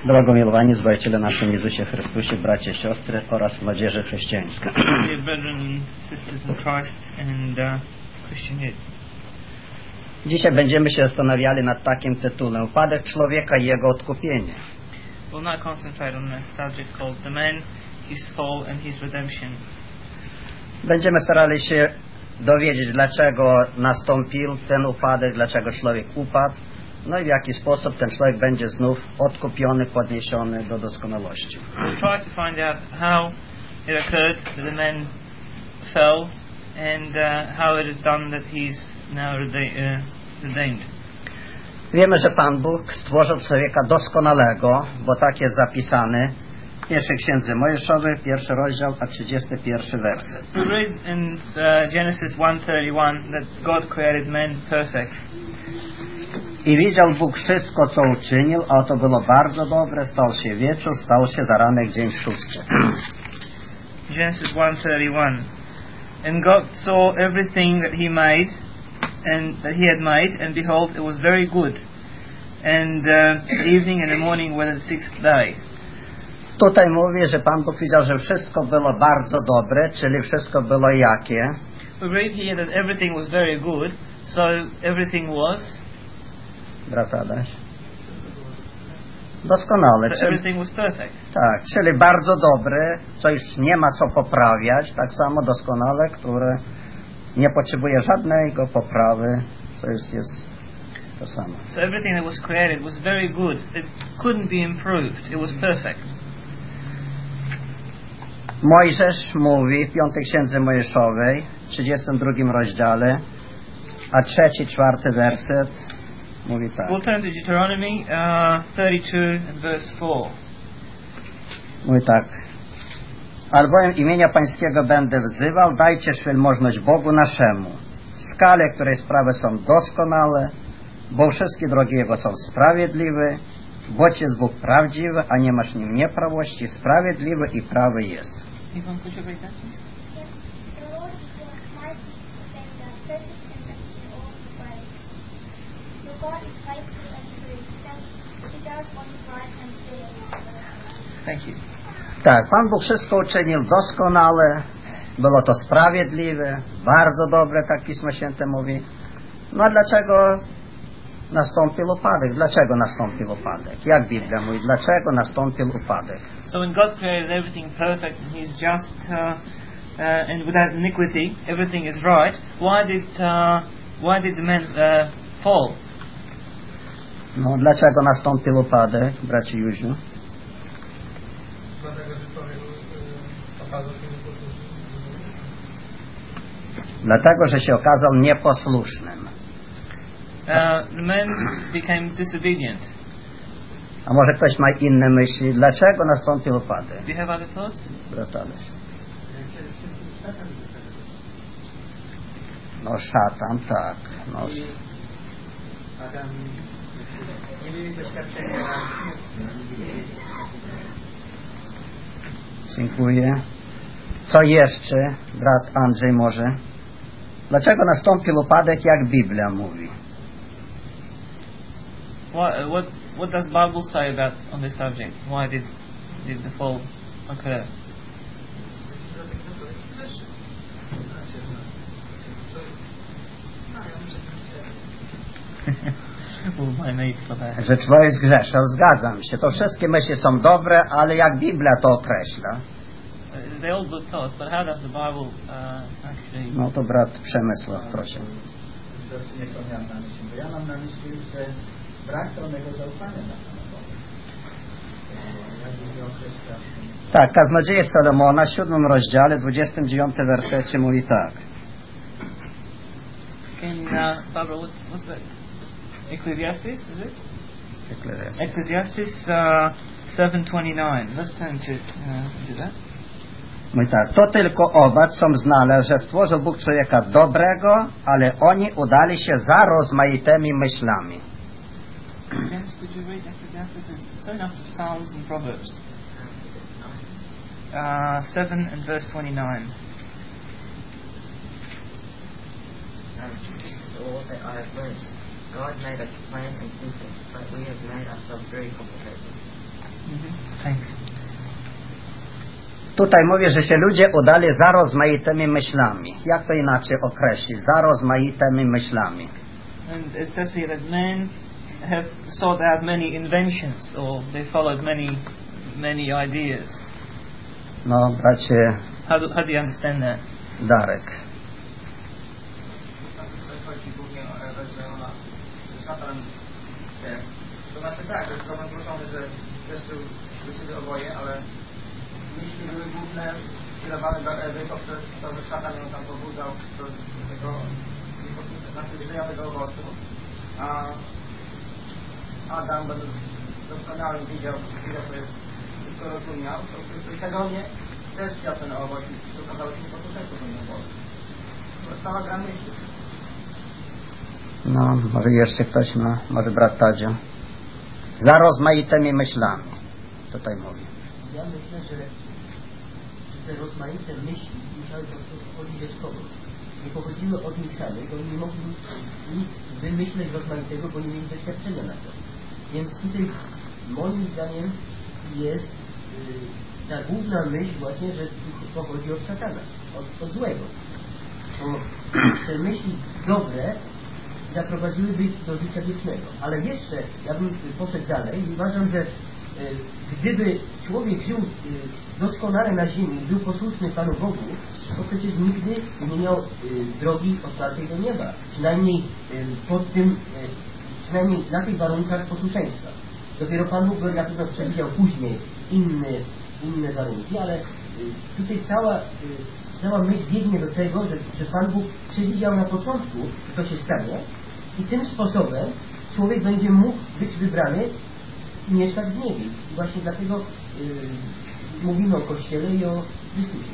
Błogomilowani Zbawiciele naszym Jezusie Chrystusie, bracia, siostry oraz młodzieży chrześcijańska. Dear brethren and sisters in Christ and Christian youth. Dzisiaj będziemy się zastanawiali nad takim tytułem: Upadek człowieka i jego odkupienie. We'll now concentrate on the subject called the man, his fall and his redemption. Będziemy starali się dowiedzieć, dlaczego nastąpił ten upadek, dlaczego człowiek upadł, no i w jaki sposób ten człowiek będzie znów odkupiony, podniesiony do doskonałości. We'll try to find out how it occurred that the man fell and how it is done that he's now redeemed. Wiemy, że Pan Bóg stworzył człowieka doskonałego, bo tak jest zapisane w pierwszej księdze Mojżeszowej, 1 rozdział, a 31 werset. We read in Genesis 1:31 that God created man perfect. I widział Bóg wszystko, co uczynił, a to było bardzo dobre, stał się wieczór, stał się zaranek, dzień szósty. Genesis 1:31. And God saw everything that he made, and that he had made, and behold, it was very good. And the evening and the morning were the sixth day. Tutaj mówi, że Pan Bóg widział, że wszystko było bardzo dobre, czyli wszystko było jakie? We read here that everything was very good, so everything was... Brat Adaś? Doskonale. So everything was perfect. Tak, czyli bardzo dobre, co już nie ma co poprawiać, tak samo doskonale, które nie potrzebuje żadnego poprawy, co już jest to samo. So everything that was created was very good. It couldn't be improved. It was perfect. Mojżesz mówi w 5 księdze Mojżeszowej, 32 rozdziale, a 3-4 werset mówi tak. We'll turn to Deuteronomy 32 and verse 4. Mówi tak. Albowiem imienia Pańskiego będę wzywał, dajcie wielmożność Bogu naszemu. Skale, której sprawy są doskonałe, bo wszystkie drogi Jego są sprawiedliwe, boć jest Bóg prawdziwy, a nie masz nim nieprawości, sprawiedliwy i prawy jest. Ivan, could you read that, please? Thank you. Tak, Pan Bóg wszystko uczynił doskonale, było to sprawiedliwe, bardzo dobre, tak Pismo Święte mówi. No a dlaczego nastąpił upadek? Dlaczego nastąpił upadek? Jak Biblia mówi, dlaczego nastąpił upadek? So when God created everything perfect and He's just and without iniquity, everything is right. Why did the man fall? No dlaczego nastąpił upadek, bracie Józiu? Dlatego, że się okazał nieposłusznym. The man became disobedient. A może ktoś ma inne myśli? Dlaczego nastąpił upadek? Do you have other thoughts? Brat Aleś. No szatan, tak. No. Dziękuję. Co jeszcze, brat Andrzej może? Dlaczego nastąpił upadek, jak Biblia mówi? What does Bible say about on this subject? Why did the fall occur? Że człowiek zgrzeszył, zgadzam się. To wszystkie myśli są dobre, ale jak Biblia to określa? They all good thoughts, but how does the Bible actually... No to brat Przemysław, proszę. Ja mam na myśli, że brak pełnego zaufania na Pana Boga. Tak, Kaznodzieje Salomona w 7 rozdziale, 29 wersecie mówi tak. Barbara, what's that? Ecclesiastes, is it? Ecclesiastes 7:29. Let's turn to that. Mówi tak, to tylko oba są znane, że stworzył Bóg człowieka dobrego, ale oni udali się za rozmaitymi myślami. James, could you read Ecclesiastes? It's so enough of Psalms and Proverbs. 7 and verse 29. All that I have learned, God made us plain and simple, but we have made ourselves very complicated. Thanks. Tutaj mówię, że się ludzie udali za rozmaitymi myślami. Jak to inaczej określić? Za rozmaitymi myślami. And it says here that men have sought out many inventions, or they followed many ideas. No, bracie How do you understand that? Darek. Chodzi głównie o Ewę, że ona, że szatan, to znaczy tak, to jest problem głoszony, że zeszły do siebie oboje, ale myśli były główne skierowane do Ewy poprzez to, że szatan ją tam pobudzał do tego, znaczy jedzenia tego owocu, a Adam, będąc doskonałym, widział, co jest, wszystko rozumiał, to świadomie też chciał ten owoc i się okazało się nieposłuszeństwo temu owocu. To jest cała gra myśli. No, może jeszcze ktoś ma, może brat Tadzio. Za rozmaitymi myślami. Tutaj mówi. Ja myślę, że te rozmaite myśli musiały po prostu pochodzić od kogoś. Nie pochodziły od nich samych, oni nie mogli nic wymyśleć rozmaitego, bo nie mieli doświadczenia na to. Więc tutaj moim zdaniem jest ta główna myśl właśnie, że pochodzi od szatana, od złego. Bo te myśli dobre zaprowadziłyby do życia wiecznego. Ale jeszcze, ja bym poszedł dalej i uważam, że gdyby człowiek żył doskonale na ziemi i był posłuszny Panu Bogu, to przecież nigdy nie miał drogi otwartej do nieba. Przynajmniej przynajmniej na tych warunkach posłuszeństwa. Dopiero Pan Bóg na pewno przewidział później inne warunki, ale tutaj cała myśl biegnie do tego, że Pan Bóg przewidział na początku, że to się stanie i tym sposobem człowiek będzie mógł być wybrany i mieszkać w niebie. I właśnie dlatego mówimy o Kościele i o Chrystusie.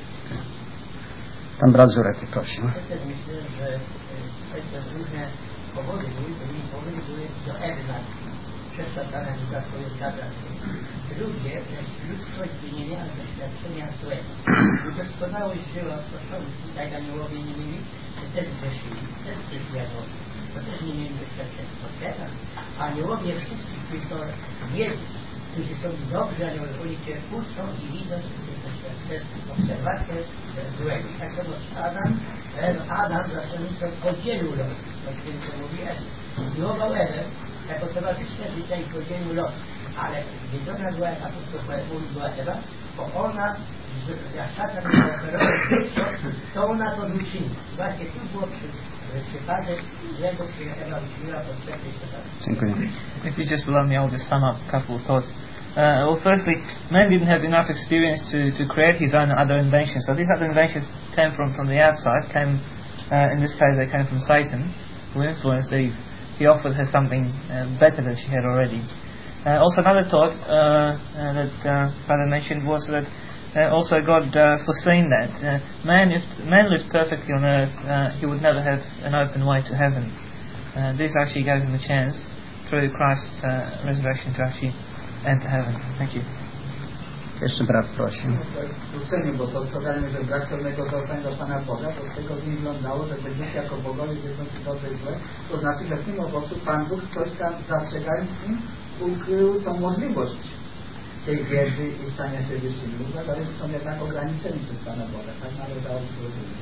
Tam brat Żurek prosi. Ja też myślę, że te różne powody były do Ewy przed szatanem, to jest szatan. Ludzie, ludzko nie miało doświadczenia złego. Doskonałość żyła w początku, tak aniołowie nie mieli, też przyszli jako, to też nie mieli doświadczenia. To teraz aniołowie wszyscy, którzy są dobrzy aniołowie, oni się uczą i widzą, że obserwacje złego. I tak samo Adam zaczęto podzielił los, tak więc to mówi Ewy. Miłował Ewę jako towarzyszkę życia i podzielił los. Ale wiedzona była była Ewa, bo ona, jak szatan nie oferował wszystko, to ona to uczyni. Właśnie tu było przypadek złego, który Ewa uczyniła podczas szatana. Dziękuję. If you just allow me, I'll just sum up a couple of thoughts. Well, firstly, man didn't have enough experience to create his own other inventions. So these other inventions came from the outside. In this case, they came from Satan, who influenced Eve. He offered her something better than she had already. Also, another thought that Father mentioned was that also God foreseen that man, if man lived perfectly on earth, he would never have an open way to heaven. This actually gave him a chance through Christ's resurrection to actually enter heaven. Thank you. Jeszcze brat prosił. Docenię, bo to co wiemy, że brak pewnego zaufania do Pana Boga, to z tego nie wyglądało, że będziecie jako bogowie wiedzący dobre i złe. To znaczy, że w tym owocu Pan Bóg coś tam zastrzegając im ukrył tą możliwość tej wiedzy i stania się wyższymi. Ale są jednak ograniczeni przez Pana Boga. Tak należało zrozumieć.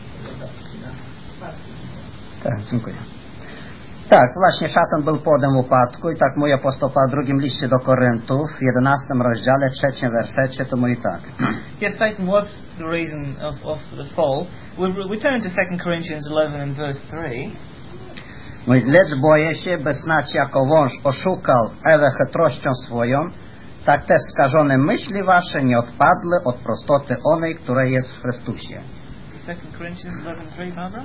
Tak, dziękuję. Tak, właśnie szatan był płodem upadku i tak mój apostoł Paweł w drugim liście do Koryntów, w 11 rozdziale, 3 wersecie, to mówi tak. Yes, Satan was the reason of the fall. We turn to 2 Corinthians 11 and verse 3. Mówi, lecz boję się, by snać jako wąż oszukał Ewę chytrością swoją, tak te skażone myśli wasze nie odpadły od prostoty onej, która jest w Chrystusie. 2 Corinthians 11:3, Barbara?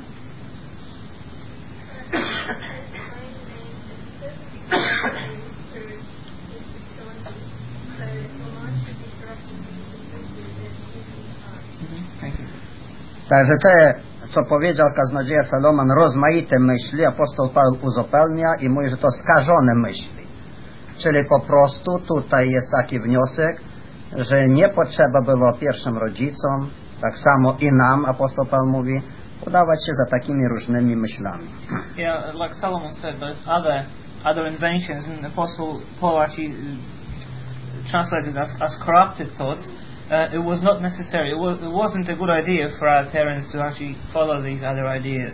Także te, co powiedział kaznodzieja Salomon, rozmaite myśli, apostoł Paweł uzupełnia i mówi, że to skażone myśli. Czyli po prostu tutaj jest taki wniosek, że nie potrzeba było pierwszym rodzicom, tak samo i nam, apostoł Paweł mówi, udawać się za takimi różnymi myślami. Yeah, like Solomon said, those other inventions, and Apostle Paul actually translated as corrupted thoughts, it was not necessary. It wasn't a good idea for our parents to actually follow these other ideas.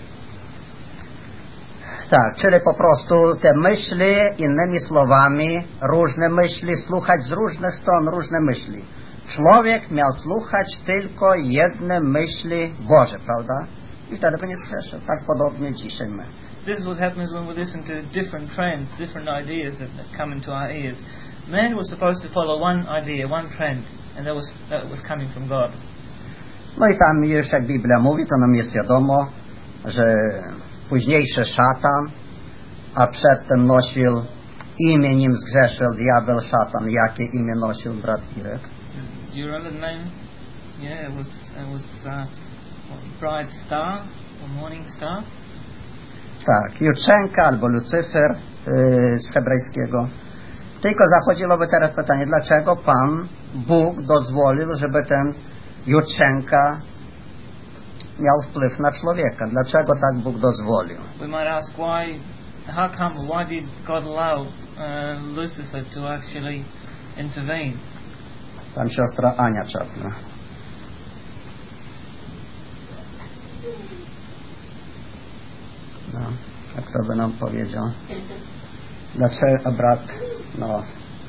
Tak, czyli po prostu te myśli, innymi słowami, różne myśli, słuchać z różnych stron różne myśli. Człowiek miał słuchać tylko jedne myśli Boże, prawda? I wtedy by nie zgrzeszył. Tak podobnie dzisiaj my. This is what happens when we listen to different trends, different ideas that come into our ears. Man was supposed to follow one idea, one trend, and that was coming from God. No i tam już jak Biblia mówi, to nam jest wiadomo, że późniejszy szatan, a przedtem nosił imię, nim zgrzeszył diabeł, szatan. Jakie imię nosił brat Irek? Do you remember the name? Yeah, it was Bright Star or Morning Star. Tak, Jutrzenka albo Lucyfer z hebrajskiego. Tylko zachodziłoby teraz pytanie, dlaczego Pan Bóg dozwolił, żeby ten Jutrzenka miał wpływ na człowieka? Dlaczego tak Bóg dozwolił? We might ask why did God allow Lucifer to actually intervene? Tam siostra Ania czapna. No, a kto by nam powiedział? Dlaczego brat? No.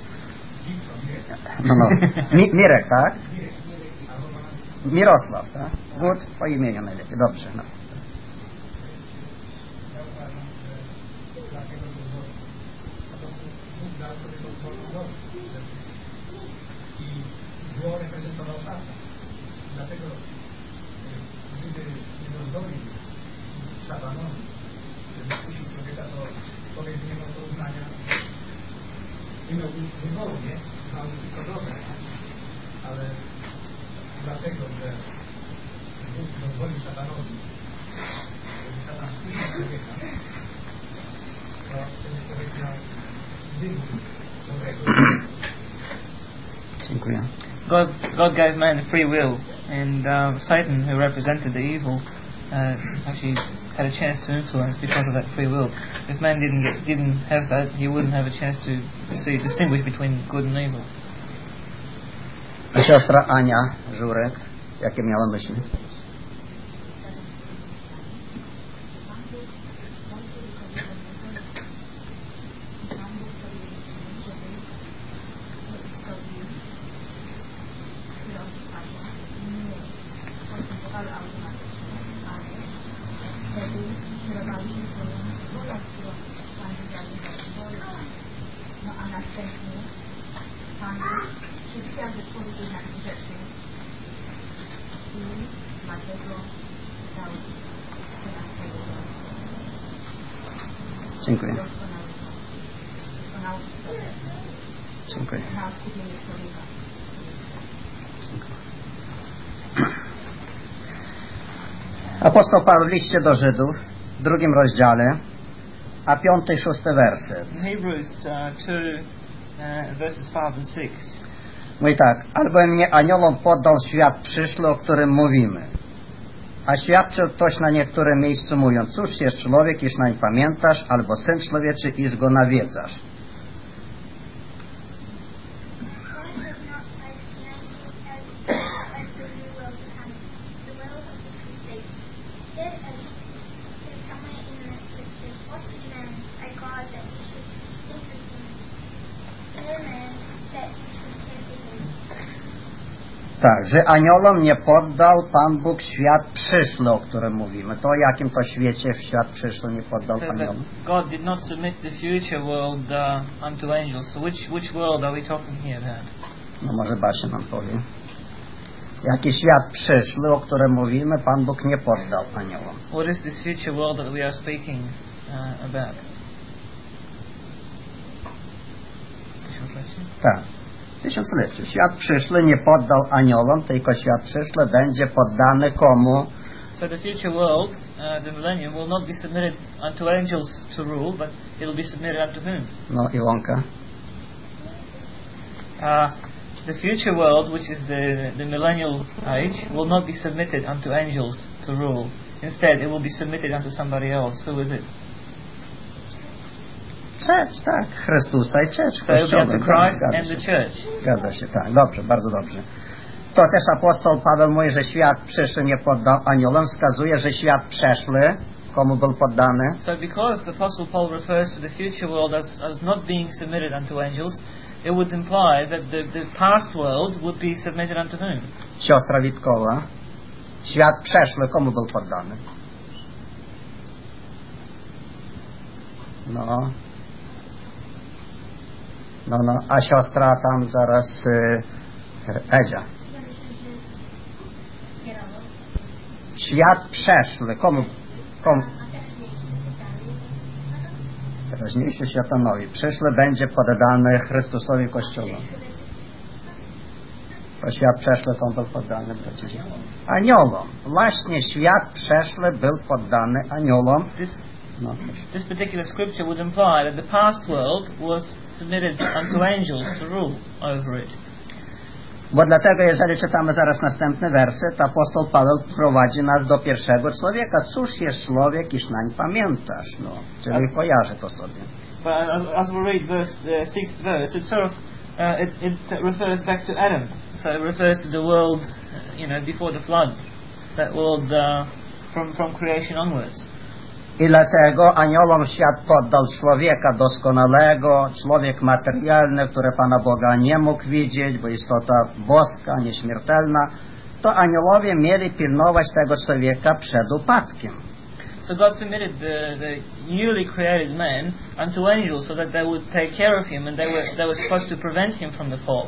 Mirek, tak? Mirosław, tak? Good, po imieniu najlepiej. Dobrze, no. I zło reprezentował szatan. Dlatego gdyby nie dozwolił szatanowi, żeby skusił człowieka, to człowiek nie miał porównania, nie miał wyboru, nie? Znał tylko dobre. Ale dlatego, że Bóg dozwolił szatanowi, żeby szatan skusił człowieka, to ten człowiek miał wybór dobrego. Dziękuję. God gave man free will, and Satan, who represented the evil, actually had a chance to influence because of that free will. If man didn't have that, he wouldn't have a chance to distinguish between good and evil. A siostra Ania Żurek, jakie miała myśli? Dziękuję. Dziękuję. Apostoł Paweł w liście do Żydów w 2 rozdziale, a 5 i 6 werset. Hebrews 2 verses 5 and 6. Mówi tak, albowiem nie aniołom poddał świat przyszły, o którym mówimy. A świadczył ktoś na niektórym miejscu mówiąc, cóż jest człowiek, iż nań pamiętasz, albo syn człowieczy, iż go nawiedzasz. Tak, że aniołom nie poddał Pan Bóg świat przyszły, o którym mówimy. To jakim to świecie w świat przyszły nie poddał aniołom? God did not submit the future world unto angels. So which world are we talking here about? No może Basia nam powie. Jaki świat przyszły, o którym mówimy, Pan Bóg nie poddał aniołom. What is this future world that we are speaking about? Tak. Tysiąclecie. Świat przyszły nie poddał aniołom, tylko świat przyszły będzie poddany komu? So the future world, the millennium, will not be submitted unto angels to rule, but it will be submitted unto whom? No, Iwonka. The future world, which is the millennial age, will not be submitted unto angels to rule. Instead, it will be submitted unto somebody else. Who is it? Czecz, tak. Chrystusa i czecz. So it would be unto Christ Zgadza and się. the church. Zgadza się, tak. Dobrze, bardzo dobrze. To też apostoł Paweł mówi, że świat przyszły nie poddał aniołom. Wskazuje, że świat przeszły, komu był poddany. So because the Apostle Paul refers to the future world as not being submitted unto angels, it would imply that the past world would be submitted unto whom? Siostra Witkowa. Świat przeszły, komu był poddany? No. A siostra tam zaraz Edzia. Świat przeszły, komu? Teraźniejszy światonowi. Przyszły będzie poddany Chrystusowi Kościołowi. To świat przeszły, komu był poddany, bracie? Aniołom. Właśnie świat przeszły był poddany aniołom. This particular scripture would imply that the past world was submitted unto angels to rule over it. Bo dlatego, jeżeli czytamy zaraz następny werset, apostoł Paweł prowadzi nas do pierwszego człowieka. Cóż jest człowiek, iż nań pamiętasz? Czyli kojarzy to sobie. But as we read sixth verse, it sort of it refers back to Adam. So it refers to the world, before the flood, that world from creation onwards. I dlatego aniołom świat poddał człowieka doskonałego, człowiek materialny, który Pana Boga nie mógł widzieć, bo istota boska, nieśmiertelna. To aniołowie mieli pilnować tego człowieka przed upadkiem. So God submitted the newly created man unto angels so that they would take care of him, and they were supposed to prevent him from the fall.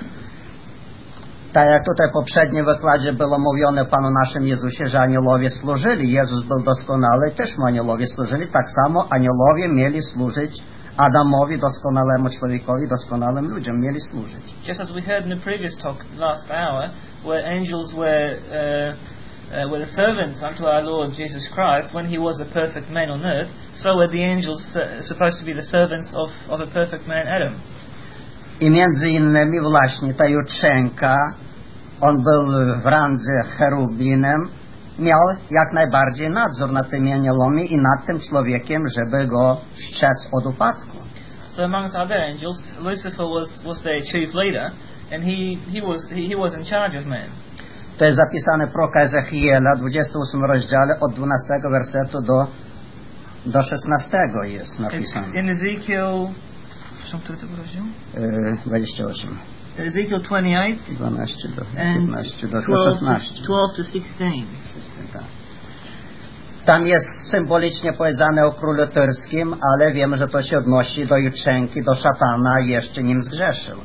Tak jak tutaj w poprzednim wykładzie było mówione Panu naszym Jezusie, że aniołowie służyli. Jezus był doskonały, też mu aniołowie służyli. Tak samo aniołowie mieli służyć Adamowi, doskonalemu człowiekowi, doskonałym ludziom mieli służyć. Just as we heard in the previous talk last hour, where angels were the servants unto our Lord Jesus Christ when he was a perfect man on earth, so were the angels supposed to be the servants of a perfect man Adam. I między innymi właśnie ta jutrzenka, on był w randze cherubinem, miał jak najbardziej nadzór nad tymi aniołami i nad tym człowiekiem, żeby go strzec od upadku. So amongst other angels, Lucifer was their chief leader, and he was in charge of man. To jest zapisane w proroka Ezechiela, 28 rozdziale, od 12 wersetu do 16 jest napisane. It's in Ezekiel 28. Ezekiel 28 12 do 15 do 12 16. to 16. Tak. Tam jest symbolicznie powiedziane o królu tyrskim, ale wiemy, że to się odnosi do jutrzenki, do szatana, jeszcze nim zgrzeszył.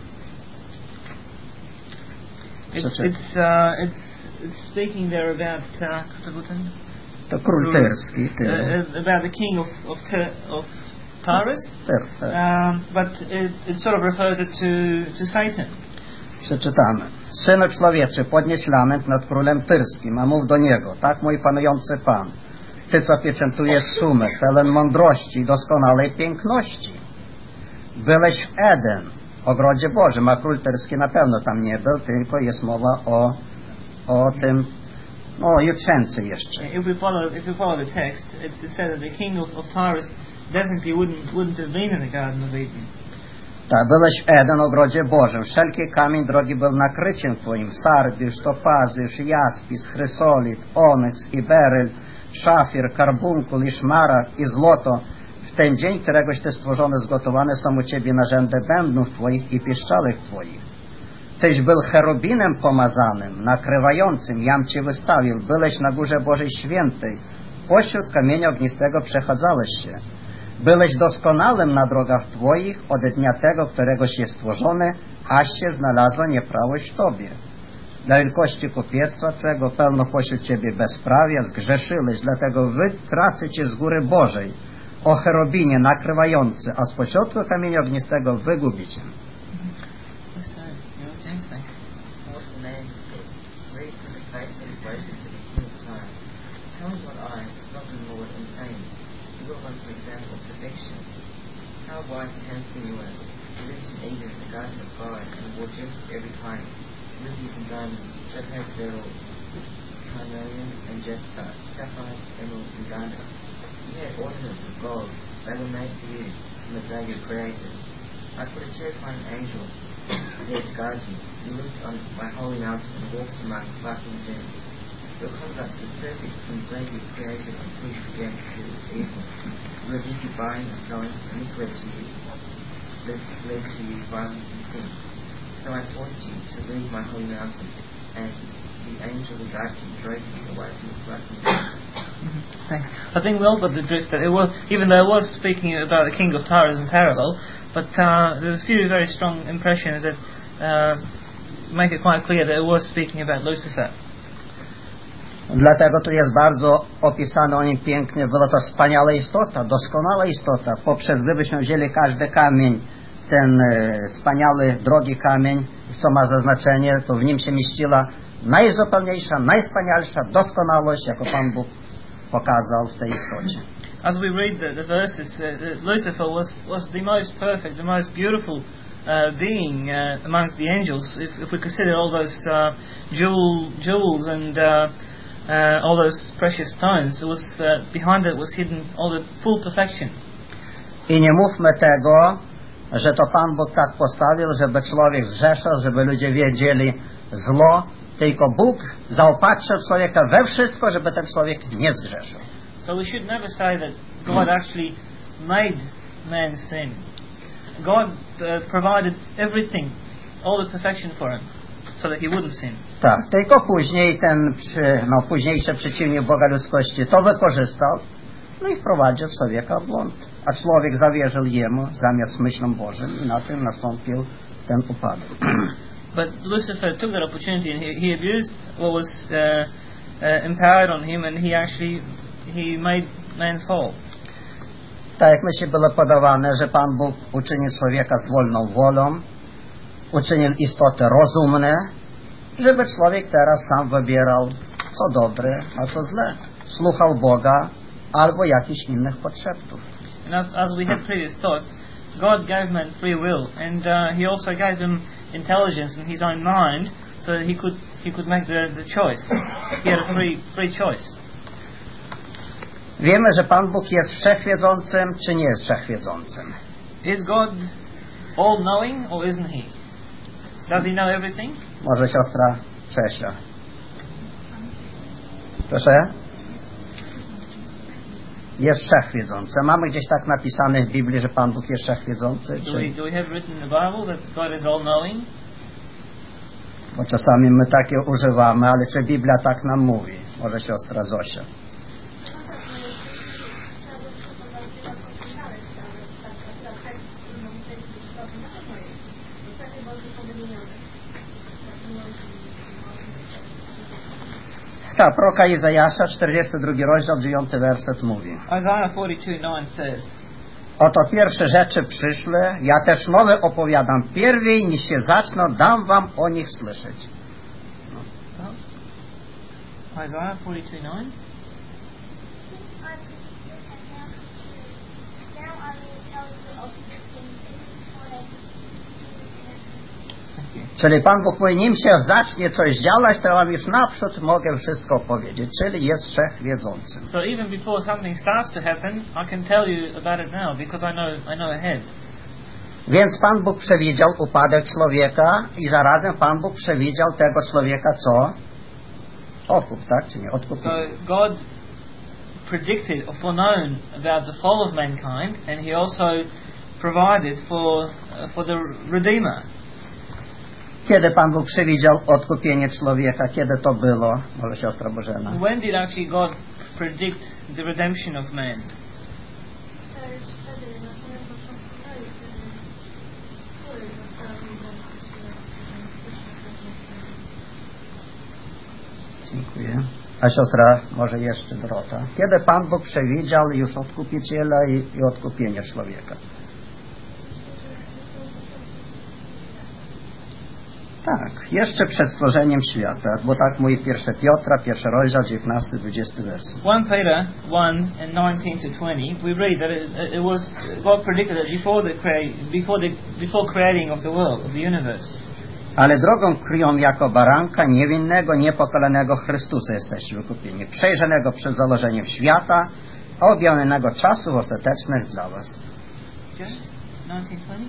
It's speaking there about to król tyrski. About the king of Tyrus, but it sort of refers it to Satan. Przeczytamy. Synu człowieczy, podnieś lament nad królem tyrskim, a mów do niego: tak, mój panujący Pan, Ty, co pieczętujesz sumę, pełen mądrości i doskonałej piękności. Byłeś w Eden, ogrodzie Bożym, a król tyrski na pewno tam nie był, tylko jest mowa o tym, jutrzence jeszcze. If we follow the text, it's said that the king of Tyrus definitely wouldn't have been in the Garden of Eden. Tak, byłeś w Eden, ogrodzie Bożym. Wszelki kamień drogi był nakryciem Twoim. Sardysz, topazysz, jaspis, chrysolit, onyks i beryl, szafir, karbunkul i szmaragd i złoto. W ten dzień, któregoś Ty stworzony, zgotowane są u Ciebie narzędy bębnów Twoich i pieszczalek Twoich. Tyś był cherubinem pomazanym, nakrywającym, jam Cię wystawił. Byłeś na górze Bożej Świętej. Pośród kamienia ognistego przechadzałeś się. Byłeś doskonałym na drogach Twoich od dnia tego, któregoś jest stworzony, aż się znalazła nieprawość w Tobie. Dla wielkości kupiectwa Twego pełno pośród Ciebie bezprawia, zgrzeszyłeś, dlatego wytracę Cię z góry Bożej, o cherubinie nakrywający, a z pośrodku kamienia ognistego wygubi Cię. How wise and handsome you were, you lived in Eden, the garden of God, and wore gems of every kind, rubies and diamonds, topaz, beryl, carnelian and jasper, sapphires, emeralds and garnets. You had ornaments of gold, they were made for you. You from the day you were created. I put a terrifying angel there to guide you. You lived on my holy mountain and walked among laughing gems. Your conduct was perfect from the day you were created until you began to do evil. You were busy buying and selling, and this led to you violence and sin. So I forced you to leave my holy mountain, and the angel who guided you drove you away from the laughing gems. I think we all got the drift that it was, even though it was speaking about the king of Tyre in parallel, but there were a few very strong impressions that make it quite clear that it was speaking about Lucifer. Dlatego tu jest bardzo opisane o nim pięknie. Była to wspaniała istota, doskonała istota. Poprzez gdybyśmy wzięli każdy kamień, ten wspaniały, drogi kamień, co ma zaznaczenie, to w nim się mieściła najzupełniejsza, najwspanialsza doskonałość, jaką Pan Bóg pokazał w tej istocie. As we read the verses, Lucifer was the most perfect, the most beautiful being amongst the angels. If we consider all those jewels and all those precious stones, it was behind it was hidden all the full perfection. I nie mówmy tego, że to Pan Bóg tak postawił, żeby człowiek zgrzeszał, żeby ludzie wiedzieli zło, tylko Bóg zaopatrzył człowieka we wszystko, żeby ten człowiek nie zgrzeszył. So we should never say that God actually made man sin. God provided everything, all the perfection for him, so that he wouldn't sin. Tak, tylko później ten późniejszy przeciwnik Boga ludzkości to wykorzystał, no i wprowadził człowieka w błąd. A człowiek zawierzył jemu zamiast myślom Bożym i na tym nastąpił ten upadek. But Lucifer took that opportunity and he abused what was empowered on him, and he made man fall. Tak jak myśli było podawane, że Pan Bóg uczynił człowieka z wolną wolą, uczynił istoty rozumne, żeby człowiek teraz sam wybierał, co dobre, a co złe. Słuchał Boga albo jakichś innych podszeptów. And as we had previous thoughts, God gave man free will, and he also gave him intelligence in his own mind, so that he could make the choice. He had a free choice. Wiemy, że Pan Bóg jest wszechwiedzącym, czy nie jest wszechwiedzącym? Is God all-knowing, or isn't he? Does he know everything? Może siostra Czesia. Proszę? Jest wszechwiedzący. Mamy gdzieś tak napisane w Biblii, że Pan Bóg jest wszechwiedzący? Do we have written in the Bible that God is all-knowing? Bo czasami my takie używamy, ale czy Biblia tak nam mówi? Może siostra Zosia. Tak, proroka Izajasza, 42 rozdział, 9 werset mówi. Isaiah 42:9 says, Oto pierwsze rzeczy przyszłe, ja też nowe opowiadam pierwej, niż się zaczną, dam wam o nich słyszeć. Isaiah 42:9. Czyli Pan Bóg mówi, nim się zacznie coś działać, to wam już naprzód mogę wszystko powiedzieć. Czyli jest wszechwiedzącym. So even before something starts to happen, I can tell you about it now because I know ahead. Więc Pan Bóg przewidział upadek człowieka i zarazem Pan Bóg przewidział tego człowieka co? Odkup, tak? Czy nie? Odkupienie. So God predicted or foreknown about the fall of mankind, and he also provided for the Redeemer. Kiedy Pan Bóg przewidział odkupienie człowieka? Kiedy to było? Może siostra Bożena. When did actually God predict the redemption of man? Dziękuję. A siostra może jeszcze Dorota. Kiedy Pan Bóg przewidział już odkupiciela i odkupienie człowieka? Tak, jeszcze przed stworzeniem świata, bo tak mówi 1 Piotra, 1 rozdział, 19-20 werset. 1 Peter 1 and 19 to 20, we read that it was God predicted that before creating of the world, of the universe. Ale drogą krwią jako baranka niewinnego, niepokalanego Chrystusa jesteście wykupieni, przejrzanego przed założeniem świata, a objawionego czasów ostatecznych dla was. James? 19:20?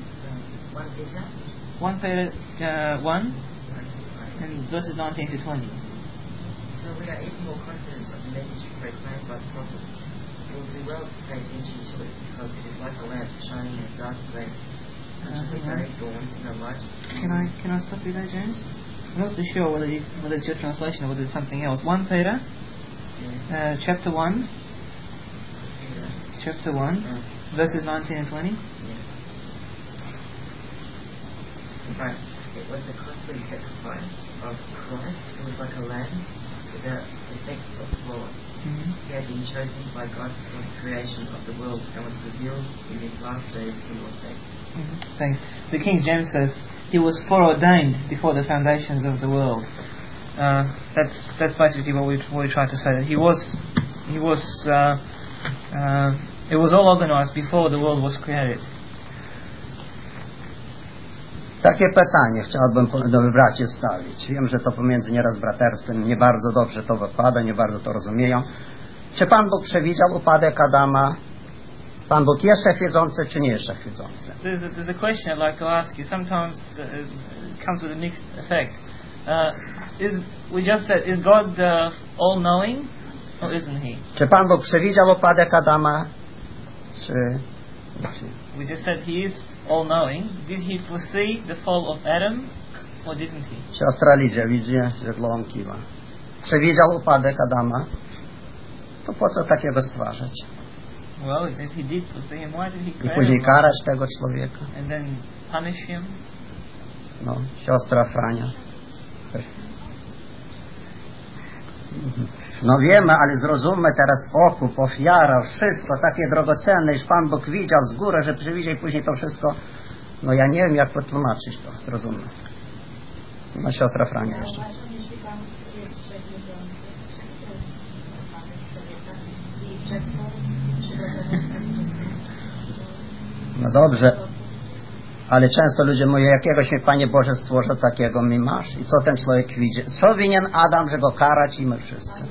1 Peter 1 Peter 1 and verses 19 to 20. So we are even more confident of the message proclaimed by the prophets. You will do well to pay attention to it, because it is like a lamp shining in a dark place, until the day dawns in the light. Can I stop you there, James? I'm not too sure whether it's your translation or whether it's something else. 1 Peter, chapter 1, verses 19 and 20. Right. It was the costly sacrifice of Christ who was like a lamb without defects or flaw. He had been chosen by God for the creation of the world and was revealed in these last days for your sake. Thanks. The King James says he was foreordained before the foundations of the world. That's basically what we try to say. That it was all organized before the world was created. Takie pytanie chciałbym do braci wstawić. Wiem, że to pomiędzy nieraz braterstwem nie bardzo dobrze to wypada, nie bardzo to rozumieją. Czy Pan Bóg przewidział upadek Adama? Pan Bóg jest wszechwiedzący, czy nie jest wszechwiedzący? The question I'd like to ask you sometimes comes with a mixed effect. We just said, is God all-knowing, or isn't He? Czy Pan Bóg przewidział upadek Adama? Czy... We just said He is all-knowing. Did He foresee the fall of Adam, or didn't He? Siostra Lidia, widzi, że głową kiwa. Przewidział upadek Adama? To po co takiego stwarzać? Well, if He did foresee him, why did He I create później him? karać tego człowieka? And then punish him? No, siostra Frania. No wiemy, ale zrozummy teraz okup, ofiara, wszystko takie drogocenne, iż Pan Bóg widział z góry, że przewidział i później to wszystko. No ja nie wiem, jak potłumaczyć to, zrozummy. No siostra Frania jeszcze. No dobrze, ale często ludzie mówią, jakiegoś mi Panie Boże stworzył, takiego mi masz. I co ten człowiek widzi? Co winien Adam, że go karać i my wszyscy?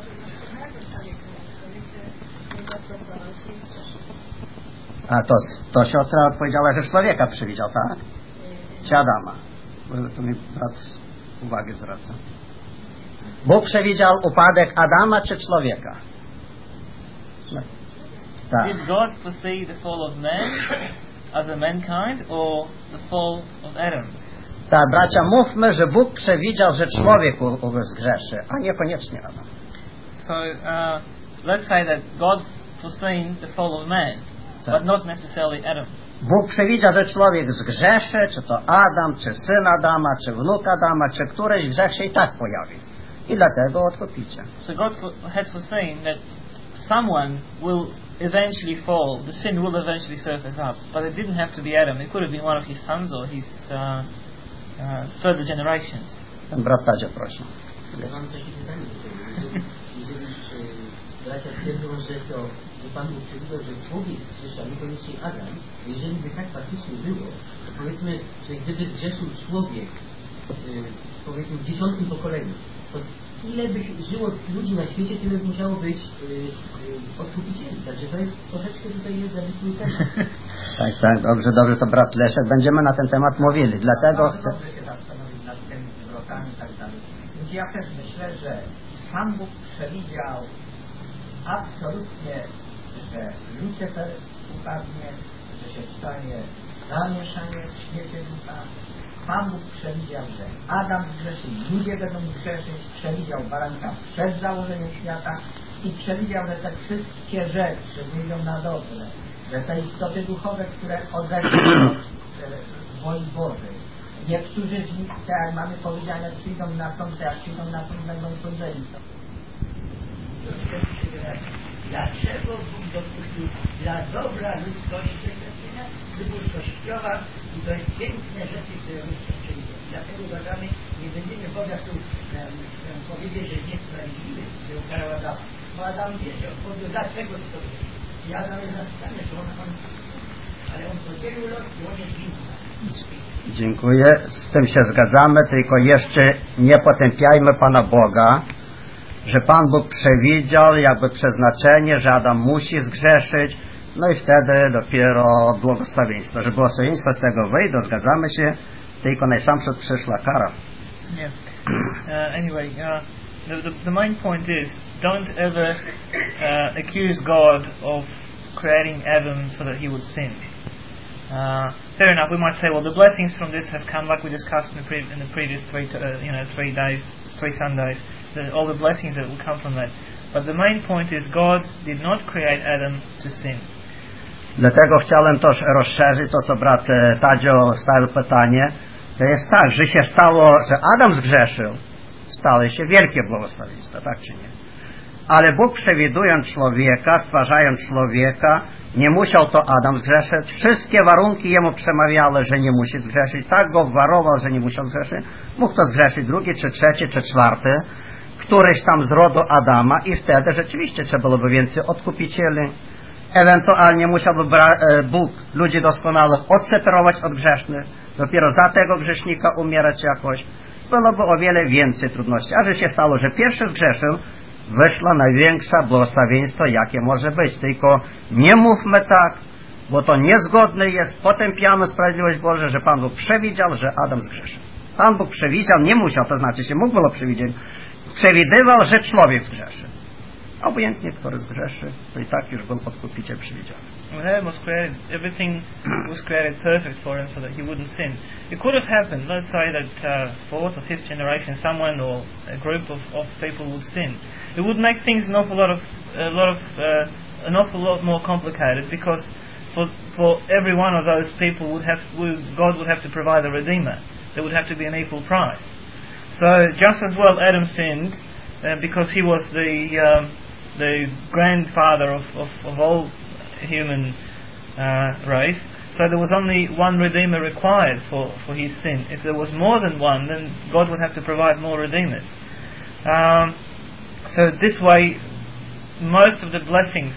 A to siostra odpowiedziała, że człowieka przewidział, tak? Czy Adama? Bo tu mi brat uwagę zwraca. Bóg przewidział upadek Adama czy człowieka? No. Tak. Did God foresee the fall of man as a mankind, or the fall of Adam? Tak, bracia, mówmy, że Bóg przewidział, że człowiek zgrzeszy, a niekoniecznie Adam. So let's say that God foreseen the fall of man, but not necessarily Adam. Bóg przewidział, że człowiek zgrzeszy, czy to Adam, czy syn Adama, czy wnuk Adama, czy któryś grzech się i tak pojawi. I dlatego odkupicie. So God had foreseen that someone will eventually fall. The sin will eventually surface up. But it didn't have to be Adam. It could have been one of his sons or his further generations. Ten brat Tadzio, proszę. Ja mam takie pytanie tutaj. Jeżeli bracia twierdzą, że Pan Bóg przewidział, że człowiek zgrzesza, niekoniecznie Adam, jeżeli by tak faktycznie było, to powiedzmy, że gdyby zgrzeszył człowiek, powiedzmy w 10. pokoleniu, to ile by żyło ludzi na świecie, tyle by musiało być odkupicieli. Także to jest troszeczkę tutaj jest zabitny temat. Tak, dobrze, to brat Leszek, będziemy na ten temat mówili, dlatego chcę... Dobrze się zastanowić nad tymi zwrotami i tak dalej. Więc ja też myślę, że Pan Bóg przewidział absolutnie, że Lucyfer upadnie, że się stanie zamieszanie w świecie ducha. Pan Bóg przewidział, że Adam zgrzeszy, ludzie będą grzeszyć, przewidział baranka przed założeniem świata i przewidział, że te wszystkie rzeczy wyjdą na dobre, że te istoty duchowe, które odeszły od woli Bożej, niektórzy z nich, tak jak mamy powiedziane, przyjdą na sąd, jak przyjdą na sąd, będą sądzeni. Dlaczego Bóg dopuścił dla dobra ludzkości wybór Kościoła i to jest piękne rzeczy, które ludzkość przewidział. Dlatego uważamy, nie będziemy Boga tu powiedzieć, że niesprawiedliwy, że ukarał Adama. Bo Adam wiedział, powiedział, dlaczego to jest. I Adam jest napisany, że on ale on podzielił los i on jest winny. Dziękuję, z tym się zgadzamy, tylko jeszcze nie potępiajmy Pana Boga, że Pan Bóg przewidział jakby przeznaczenie, że Adam musi zgrzeszyć, No i wtedy dopiero błogosławieństwo. Że błogosławieństwo z tego wyjdą, zgadzamy się, tylko najsamsza przyszła kara. Yeah. Anyway, the main point is, don't ever accuse God of creating Adam so that he would sin. Fair enough. We might say, well, the blessings from this have come, like we discussed in the previous 3 Sundays. All the blessings that will come from that. But the main point is, God did not create Adam to sin. Dlatego chciałem też rozszerzyć to, co brat Tadzio stawił pytanie. To jest tak, że się stało, że Adam zgrzeszył, stało się wielkie błogosławieństwo, tak czy nie? Ale Bóg, przewidując człowieka, stwarzając człowieka, nie musiał to Adam zgrzeszyć. Wszystkie warunki jemu przemawiały, że nie musi zgrzeszyć. Tak go warował, że nie musiał zgrzeszyć. Mógł to zgrzeszyć drugi, czy trzeci, czy czwarty, któryś tam z rodu Adama i wtedy rzeczywiście trzeba byłoby więcej odkupicieli. Ewentualnie musiałby Bóg ludzi doskonałych odseparować od grzesznych. Dopiero za tego grzesznika umierać jakoś. Byłoby o wiele więcej trudności. A że się stało, że pierwszy zgrzeszył, wyszła największa błogosławieństwo, jakie może być. Tylko nie mówmy tak, bo to niezgodne jest, potępiamy sprawiedliwość Bożą, że Pan Bóg przewidział, że Adam zgrzeszy. Pan Bóg przewidział, nie musiał, to znaczy się mógł było przewidzieć. Przewidywał, że człowiek zgrzeszy. Obojętnie, który zgrzeszy, to i tak już był odkupiciel przewidziany. When Adam was created, everything was created perfect for him so that he wouldn't sin. It could have happened, let's say that fourth or fifth generation, someone or a group of people would sin. It would make things an awful lot more complicated, because for every one of those people God would have to provide a redeemer. There would have to be an equal price. So just as well Adam sinned, because he was the grandfather of all human race, so there was only one redeemer required for his sin. If there was more than one, then God would have to provide more redeemers. So this way, most of the blessings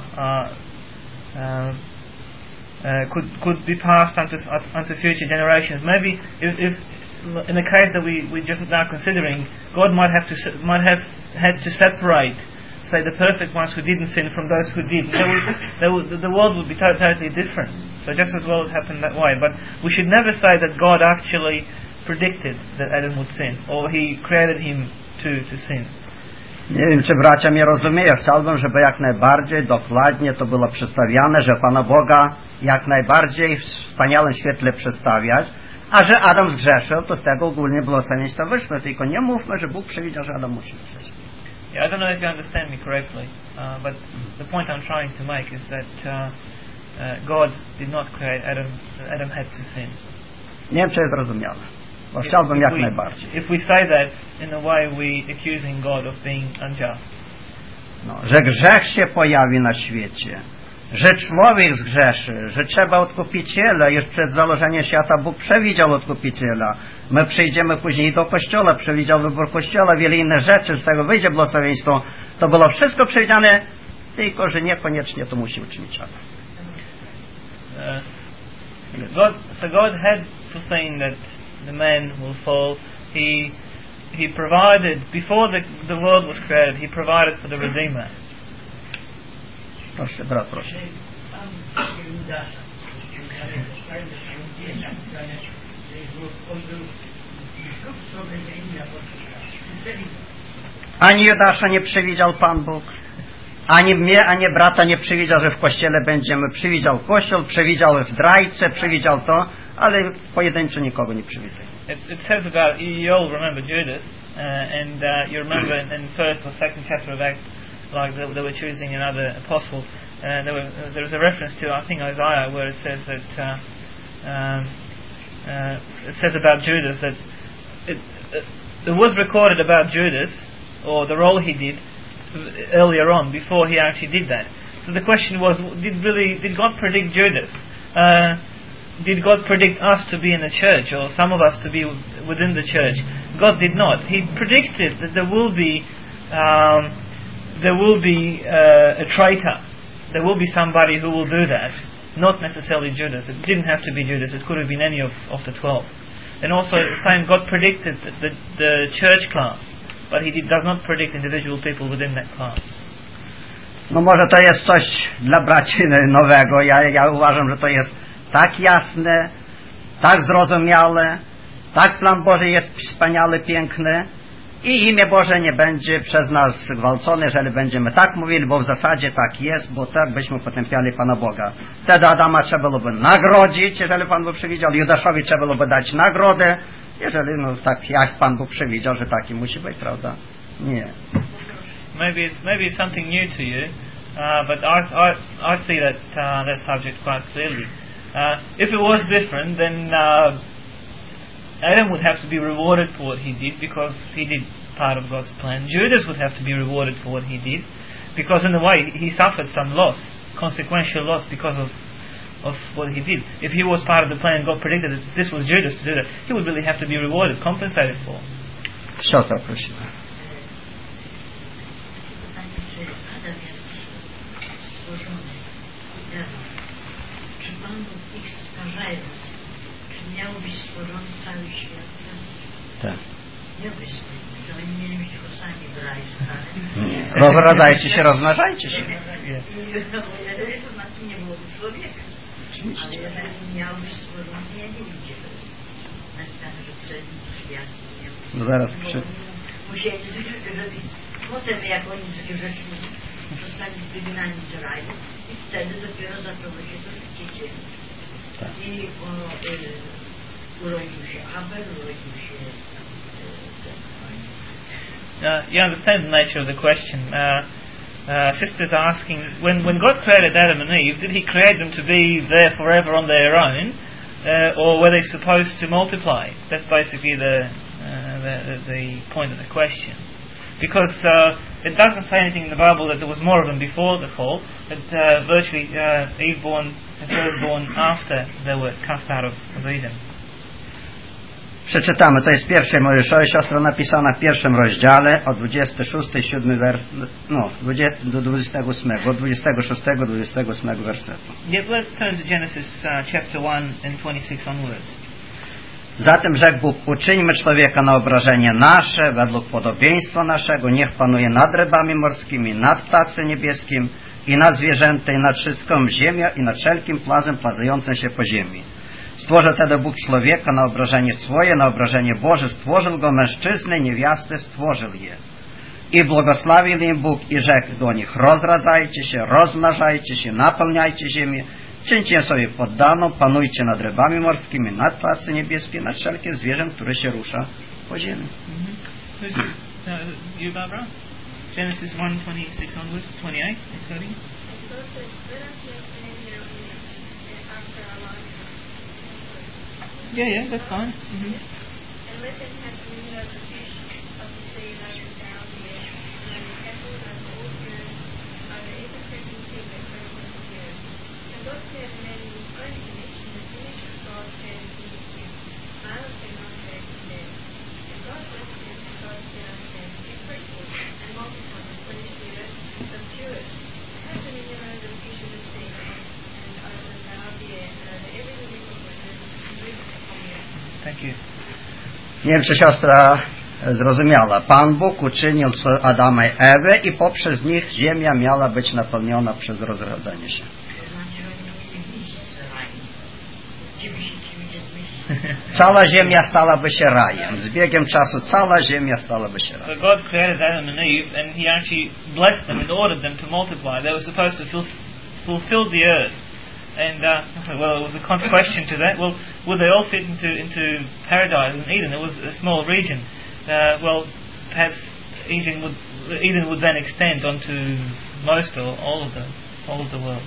could be passed onto future generations. Maybe if in the case that we just now considering, God might have had to separate, say, the perfect ones who didn't sin from those who did. The world would be totally different. So just as well it happened that way. But we should never say that God actually predicted that Adam would sin, or He created him to sin. Nie wiem, czy bracia mnie rozumieją. Chciałbym, żeby jak najbardziej dokładnie to było przedstawiane, że Pana Boga jak najbardziej w wspaniałym świetle przedstawiać. A że Adam zgrzeszył, to z tego ogólnie błogosławieństwo wyszło. Tylko nie mówmy, że Bóg przewidział, że Adam musi zgrzeszyć. Yeah, I don't know if you understand me correctly, but the point I'm trying to make is that God did not create Adam. Adam had to sin. Nie wiem, czy jest zrozumiałe. Bo chciałbym jak najbardziej. If we say that in a way, we accusing God of being unjust. No, że grzech się pojawi na świecie, że człowiek zgrzeszy, że trzeba odkupiciela. Już przed założeniem świata Bóg przewidział odkupiciela. My przyjdziemy później do Kościoła, przewidział wybór Kościoła, wiele innych rzeczy, z tego wyjdzie błogosławieństwo. To było wszystko przewidziane, tylko że niekoniecznie to musi uczynić Adam. So God had foreseen that the man will fall. He provided, before the world was created, He provided for the Redeemer. Proszę, brat, proszę. Ani Judasza nie przewidział Pan Bóg, ani mnie, ani brata nie przewidział, że w Kościele będziemy. Przewidział Kościół, przewidział zdrajcę, przewidział to, ale pojedynczo nikogo nie przewidział. It says about, you all remember Judas, and you remember in first or second chapter of Acts, like they were choosing another apostle. There was a reference to, I think, Isaiah, where it says that it says about Judas that it was recorded about Judas, or the role he did earlier on, before he actually did that. So the question was, did God predict Judas? Did God predict us to be in the church, or some of us to be within the church? God did not. He predicted that there will be a traitor. There will be somebody who will do that. Not necessarily Judas. It didn't have to be Judas. It could have been any of the 12. And also, the same, God predicted the church class, but He does not predict individual people within that class. No może to jest coś dla braci nowego. Ja uważam, że to jest tak jasne, tak zrozumiałe, tak plan Boży jest wspaniały, piękny i imię Boże nie będzie przez nas zgwałcone, jeżeli będziemy tak mówili, bo w zasadzie tak jest, bo tak byśmy potępiali Pana Boga. Wtedy Adama trzeba byłoby nagrodzić, jeżeli Pan Bóg przewidział, Judaszowi trzeba byłoby dać nagrodę, jeżeli tak jak Pan Bóg przewidział, że taki musi być, prawda? Nie. Maybe it's something new to you, but I see that subject quite clearly. If it was different, then Adam would have to be rewarded for what he did because he did part of God's plan. Judas would have to be rewarded for what he did because in a way he suffered some loss, consequential loss because of what he did. If he was part of the plan, God predicted that this was Judas to do that, he would really have to be rewarded, compensated for. Siostra, prosimy. Czy Pan Bóg ich stwarzając, czy miał być stworzony cały świat? Tak. Miał być stworzony, to oni mieli być tylko sami w raju, tak? Rozradzajcie się, rozmnażajcie się. Jeżeli to znaczy nie byłoby człowieka. Ale jeżeli miał być stworzony, ja nie wiem, gdzie to jest napisane, że przez nic świat miał być stworzony. Zaraz Musieli, żeby potem jak oni zgrzeszyli, zostali wygnani z raju i wtedy dopiero zaczęło się to życie ziemi. Tak. I urodził się Abel, urodził się You understand the nature of the question. Sister's asking, when God created Adam and Eve, did He create them to be there forever on their own, or were they supposed to multiply? That's basically the point of the question. Because it doesn't say anything in the Bible that there was more of them before the fall, but virtually Eve born and Eve born after they were cast out of Eden. Przeczytamy, to jest pierwsze Mojżeszowi, siostra napisana w pierwszym rozdziale, od 26, 7 do 28, od 26 do 28 wersetu. Yeah, let's turn to Genesis chapter 1 and 26 onwards. Zatem rzekł Bóg, uczyńmy człowieka na obrażenie nasze, według podobieństwa naszego, niech panuje nad rybami morskimi, nad ptactwem niebieskim i nad zwierzęta i nad wszystką ziemią i nad wszelkim plazem plazującym się po ziemi. Stworzył tedy Bóg człowieka na obrażenie swoje, na obrażenie Boże, stworzył go mężczyznę, niewiastę, stworzył je. I błogosławił im Bóg i rzekł do nich, rozradzajcie się, rozmnażajcie się, napełniajcie ziemię, czyńcie sobie poddaną, panujcie nad rybami morskimi, nad ptactwem niebieskim, nad wszelkie zwierzę, które się rusza po ziemi. You, Barbara? Genesis 1:26 onwards, 28, 30. Yeah, that's fine. Mm-hmm. And let them have dominion over the fish of the sea and over the fowl of the air, and over the cattle and over all the earth, over every creeping thing that creeps on the earth. And God created man in his own image, in the image of God created he him. Male and female created them. And God blessed them, and God said unto them, be fruitful, and multiply, and replenish the earth, and subdue it. Have dominion over the fish of the sea, and over the fowl of the air, and over every living creature that moveth upon the earth. Thank you. Nie wiem, czy siostra zrozumiała. Pan Bóg uczynił Adama i Ewę i poprzez nich ziemia miała być napełniona przez rozradzenie się. Cała ziemia stałaby się rajem. Z biegiem czasu cała ziemia stałaby się rajem. So God created Adam and Eve, and He actually blessed them and ordered them to multiply. They were supposed to fulfill the earth. And well, it was a question to that. Well, would they all fit into paradise in Eden? It was a small region. Well, perhaps Eden would then extend onto most or all of the world.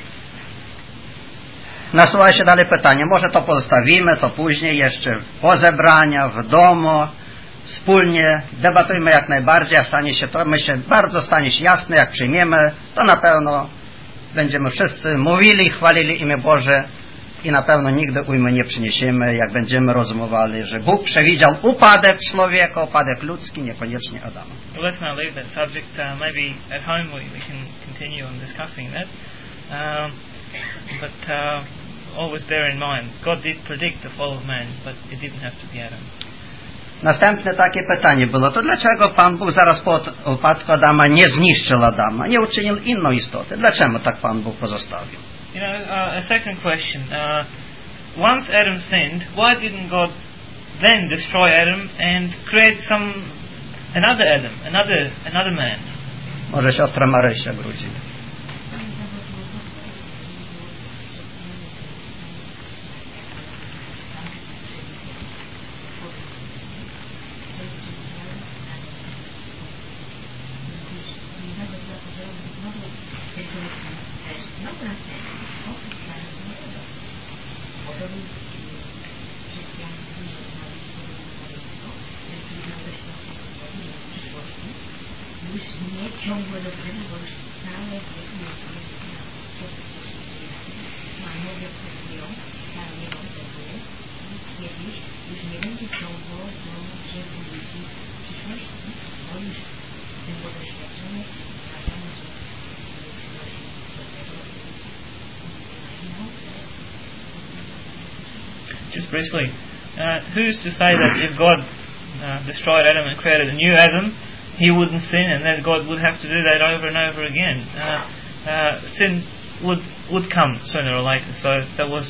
Nasuwa się dalej pytanie. Może to pozostawimy, to później jeszcze po zebraniach, w domu, wspólnie debatujmy jak najbardziej, a stanie się to, myślę, bardzo stanie się jasne, jak przyjmiemy, to na pewno będziemy wszyscy mówili, chwalili imię Boże i na pewno nigdy ujmy nie przyniesiemy, jak będziemy rozumowali, że Bóg przewidział upadek człowieka, upadek ludzki, niekoniecznie Adama. Well, let's now leave that subject. Maybe at home we can continue on discussing that. But always bear in mind, God did predict the fall of man, but it didn't have to be Adam. Następne takie pytanie było, to dlaczego Pan Bóg zaraz po upadku Adama nie zniszczył Adama, nie uczynił inną istotę? Dlaczego tak Pan Bóg pozostawił? You know, a second question. Once Adam sinned, why didn't God then destroy Adam and create another Adam, another man? Może siostra Marysia wróci. Just briefly, who's to say that if God destroyed Adam and created a new Adam, he wouldn't sin, and then God would have to do that over and over again? Sin would come sooner or later, so there was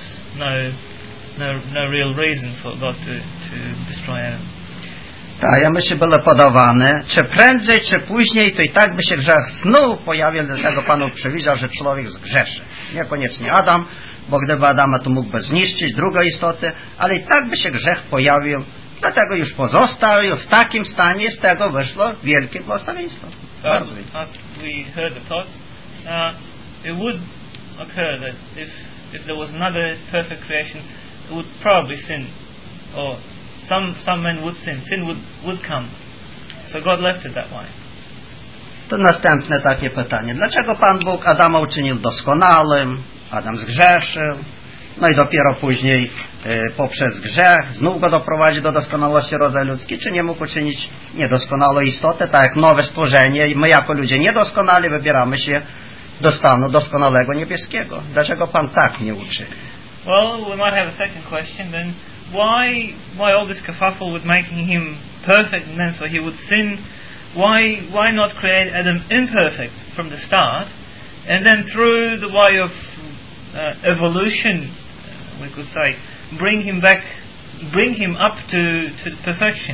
no real reason for God to destroy Adam. Tak, ja myślę, było podawane, czy prędzej, czy później, to i tak by się grzech znów pojawił, dlatego Pan przewidział, że człowiek zgrzeszy. Niekoniecznie Adam, bo gdyby Adama, to mógłby zniszczyć drugą istotę, ale i tak by się grzech pojawił, dlatego już pozostawił w takim stanie, z tego wyszło wielkie błogosławieństwo. So, as we heard the thoughts, it would occur that if there was another perfect creation, it would probably sin, or some men would sin would come. So God left it that way. To następne takie pytanie. Dlaczego Pan Bóg Adama uczynił doskonałym? Adam zgrzeszył. No i dopiero później poprzez grzech znów go doprowadzi do doskonałości rodzaju ludzki. Czy nie mógł uczynić niedoskonałą istotę, tak jak nowe stworzenie i my jako ludzie niedoskonali wybieramy się do stanu doskonałego niebieskiego. Dlaczego Pan tak nie uczynił? Well, we might have a second question then. Why all this kerfuffle with making him perfect and then so he would sin? Why not create Adam imperfect from the start, and then through the way of evolution, we could say, bring him up to perfection?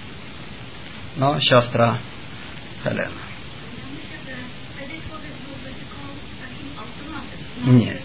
No, siostra Helena. Nie.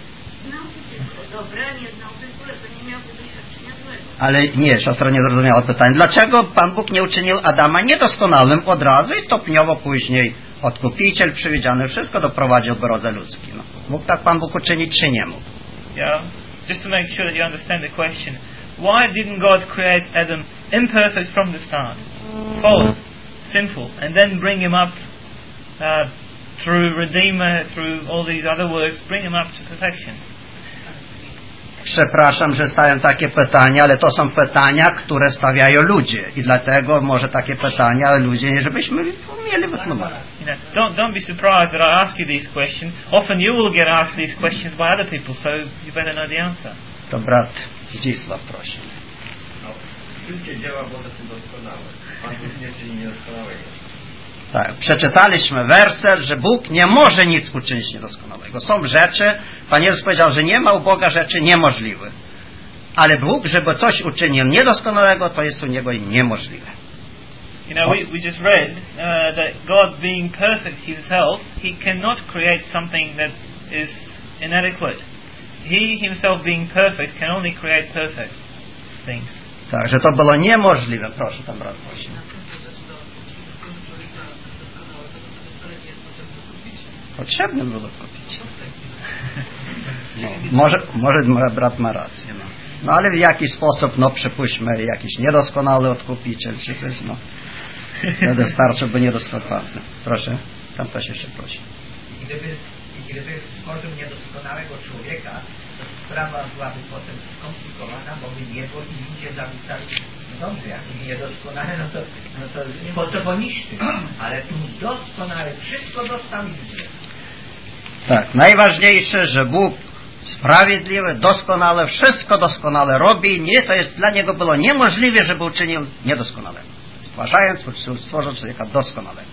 Ale nie, siostra nie zrozumiała pytania. Dlaczego Pan Bóg nie uczynił Adama niedoskonałym od razu i stopniowo później Odkupiciel przewidziany wszystko doprowadził do rodzaju ludzki? No. Mógł tak Pan Bóg uczynić, czy nie mógł? Yeah. Just to make sure that you understand the question. Why didn't God create Adam imperfect from the start? Fallen, sinful, and then bring him up through Redeemer, through all these other works, bring him up to perfection? Przepraszam, że stawiam takie pytania, ale to są pytania, które stawiają ludzie. I dlatego może takie pytania, ale ludzie, żebyśmy mieli wytłumaczyć. Don't be surprised that I ask you these questions. Often you will get asked these questions by other people, so you better know the answer. To brat Zdzisław prosi. No, wszystkie dzieła Boże są doskonałe. Pan Bóg nie czyni niedoskonałego. Tak, przeczytaliśmy werset, że Bóg nie może nic uczynić niedoskonałego. Są rzeczy, Pan Jezus powiedział, że nie ma u Boga rzeczy niemożliwych. Ale Bóg, żeby coś uczynił niedoskonałego, to jest u Niego niemożliwe. You know, we just read that God being perfect himself, he cannot create something that is inadequate. He himself being perfect can only create perfect things. Tak, że to było niemożliwe. Proszę, tam brat prosi. Potrzebne było odkupić. No, może brat ma rację. No ale w jakiś sposób, no przypuśćmy, jakiś niedoskonały odkupiciel, czy coś, no. To wystarczyłby niedoskonały. Proszę, tam ktoś jeszcze prosi. Gdyby stworzył niedoskonałego człowieka, to sprawa byłaby potem skomplikowana, bo by niebo i ludzie zarzucali, no dobrze, jak niedoskonały, no to po co go niszczy? Ale tu doskonały, wszystko dostał i źle. Tak, najważniejsze, że Bóg sprawiedliwy, doskonały, wszystko doskonale robi. Nie, to jest dla niego było niemożliwe, żeby uczynił niedoskonałego. Stwarzając, stworzył człowieka doskonałego.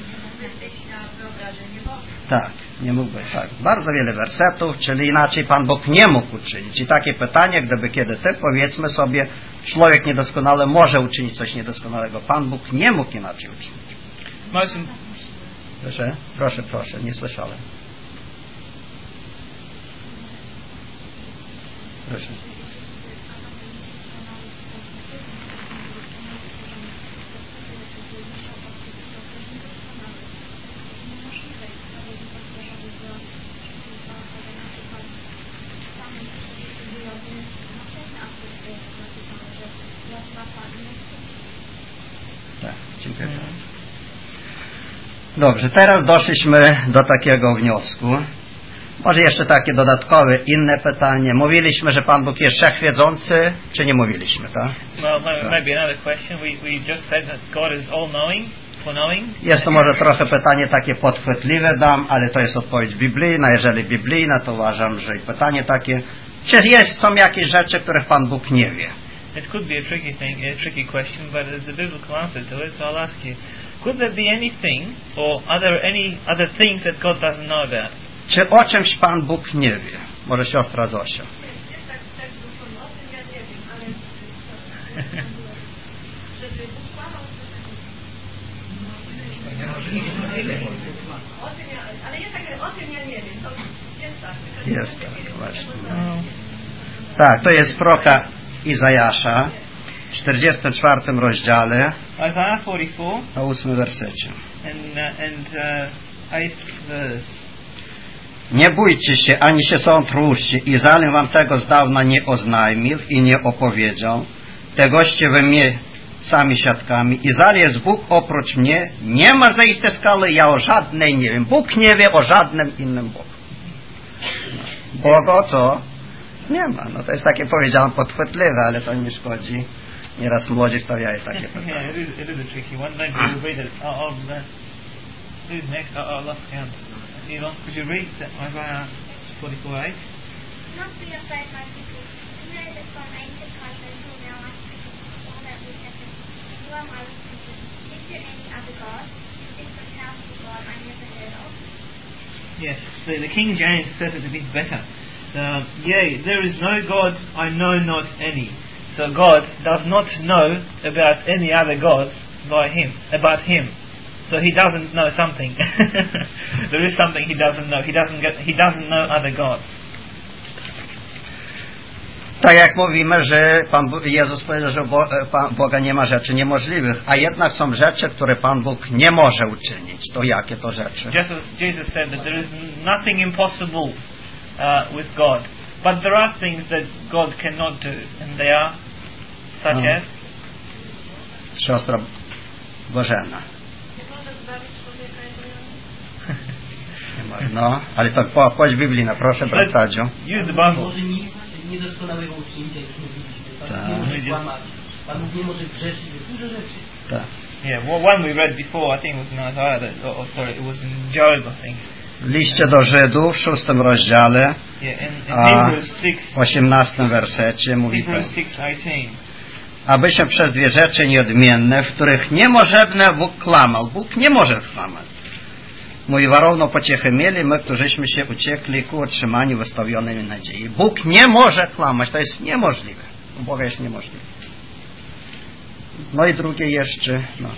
Tak, nie mógłby. Tak. Bardzo wiele wersetów, czyli inaczej Pan Bóg nie mógł uczynić. I takie pytanie, gdyby kiedy ty, powiedzmy sobie, człowiek niedoskonały może uczynić coś niedoskonałego. Pan Bóg nie mógł inaczej uczynić. Proszę, nie słyszałem. Proszę. Tak, dziękuję. Dobrze, teraz doszliśmy do takiego wniosku. Może jeszcze takie dodatkowe, inne pytanie. Mówiliśmy, że Pan Bóg jest wszechwiedzący, czy nie mówiliśmy, tak? Well, maybe another question. We just said that God is all-knowing, all-knowing. Jest to może trochę pytanie takie podchwytliwe dam, ale to jest odpowiedź biblijna. Jeżeli biblijna, to uważam, że i pytanie takie, czy są jakieś rzeczy, których Pan Bóg nie wie? It could be a tricky question, but there's a biblical answer to it, so I'll ask you. Could there be anything, or any other thing that God doesn't know about? Czy o czymś Pan Bóg nie wie? Może siostra Zosia. Jest tak, właśnie. Tak, to jest proroka Izajasza w 44 rozdziale, Isaiah 44, na 8 wersecie. and 8th verse. Nie bójcie się, ani się sątruszcie, Izrael wam tego z dawna nie oznajmił i nie opowiedział. Tegoście wy mnie sami świadkami. Izrael jest Bóg oprócz mnie, nie ma zaiste skały, ja o żadnej nie wiem. Bóg nie wie o żadnym innym Bogu. Bogo co? Nie ma. No to jest takie, powiedziałem, podchwytliwe, ale to nie szkodzi. Nieraz młodzi stawiają takie pytania. Yeah, it is a tricky one. Maybe we'll read it. Who's next? I lost count. Elon, could you read that Isaiah 44:8? Not be afraid, my people. Know that from ancient times until now I speak all that we have been. You are my witnesses. Is there any other God? Is the powerful God I never heard of? Yes, the King James says it a bit better. Yea, there is no God, I know not any. So God does not know about any other gods about him. So he doesn't know something. There is something he doesn't know. He doesn't know other gods. Tak jak mówimy, że Jezus powiedział, że Boga nie ma rzeczy niemożliwych, a jednak są rzeczy, które Pan Bóg nie może uczynić. To jakie to rzeczy? Jesus said that there is nothing impossible with God. But there are things that God cannot do, and they are such as? Siostra Bożena. No, ale to odpowiedź biblijna, proszę brat Tadziu. Use the Bible. Może nic niedoskonałego uczynić, jak już mówiliśmy. Tak? Nie może kłamać. Pan Bóg nie może grzeszyć, dużo rzeczy. Tak. Yeah, one we read before, I think it was in Isaiah, it was in Job, I think. W liście do Żydów w 6 rozdziale, w 18 wersecie mówi tak. Abyśmy przez dwie rzeczy nieodmienne, w których niemożebne Bóg kłamał. Bóg nie może skłamać. Mój warowną pociechę mieli my, którzyśmy się uciekli ku otrzymaniu wystawionej nadziei. Bóg nie może kłamać, to jest niemożliwe. U Boga jest niemożliwe. No i drugie jeszcze, no.